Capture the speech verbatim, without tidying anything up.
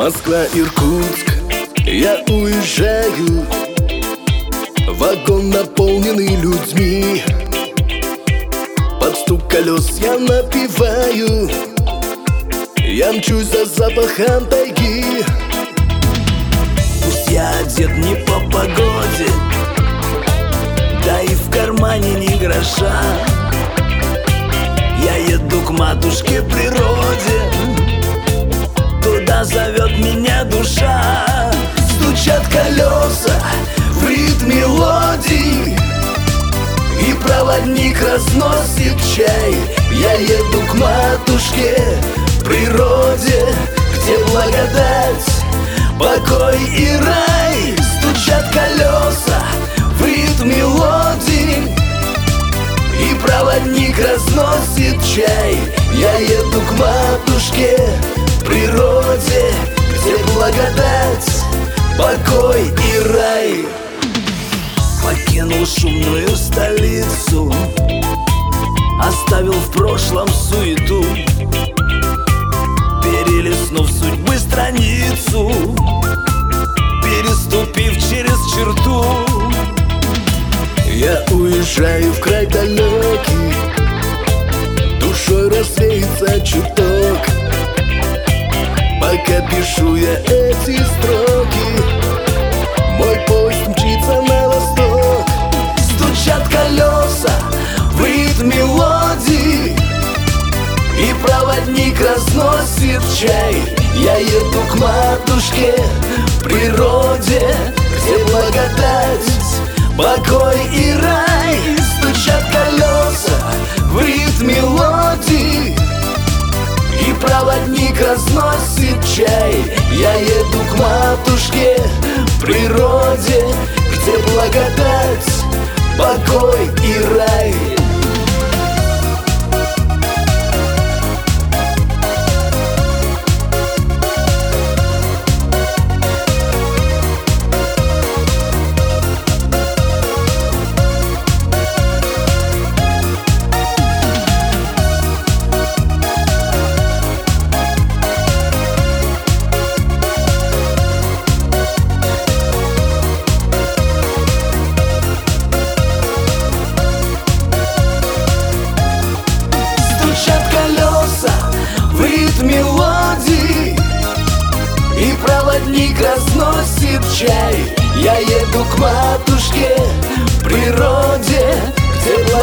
Москва, Иркутск, я уезжаю. Вагон наполненный людьми. Под стук колес я напеваю. Я мчусь за запахом тайги. Пусть я одет не по погоде, да и в кармане ни гроша. Я еду к матушке природе, туда зовет меня душа. Стучат колеса в ритм мелодий, и проводник разносит чай. Я еду к матушке природе, где благодать, покой и рай. Стучат колеса в ритм мелодий, и проводник разносит чай. Я еду к матушке природе, где благодать, покой и рай. Покинул шумную столицу, оставил в прошлом суету, перелистнув судьбы страницу, переступив через черту. Я уезжаю в край далекий, душой рассеется чуток. Пока пишу я эти строки, мой поезд мчится на восток. Стучат колеса в ритм мелодий, и проводник разносит чай. Я еду к матушке природе, где благодать, покой и рай. Стучат колеса в ритм мелодий, и проводник разносит чай. Я еду к матушке природе, где благодать, покой и рай. В ритм мелодий, и проводник разносит чай. Я еду к матушке природе, где